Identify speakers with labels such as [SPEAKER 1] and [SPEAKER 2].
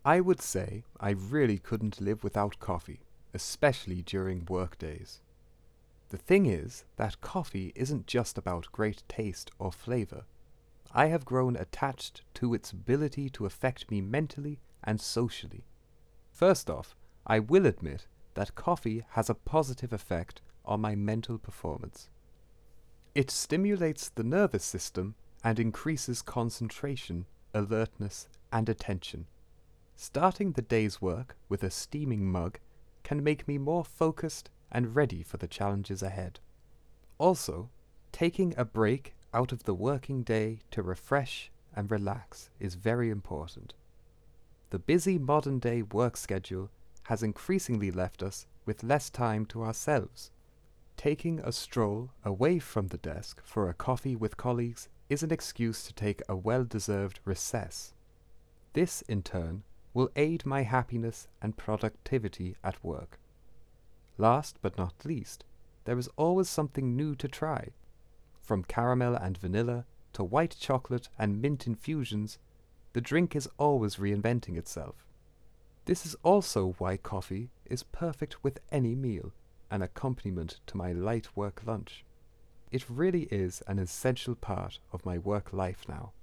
[SPEAKER 1] I would say I really couldn't live without coffee, especially during work days. The thing is that coffee isn't just about great taste or flavor. I have grown attached to its ability to affect me mentally and socially. First off, I will admit that coffee has a positive effect on my mental performance. It stimulates the nervous system and increases concentration, alertness, and attention. Starting the day's work with a steaming mug can make me more focused and ready for the challenges ahead. Also, taking a break out of the working day to refresh and relax is very important. The busy modern day work schedule has increasingly left us with less time to ourselves. Taking a stroll away from the desk for a coffee with colleagues is an excuse to take a well-deserved recess. This, in turn, will aid my happiness and productivity at work. Last but not least, there is always something new to try. From caramel and vanilla to white chocolate and mint infusions, the drink is always reinventing itself. This is also why coffee is perfect with any meal, an accompaniment to my light work lunch. It really is an essential part of my work life now.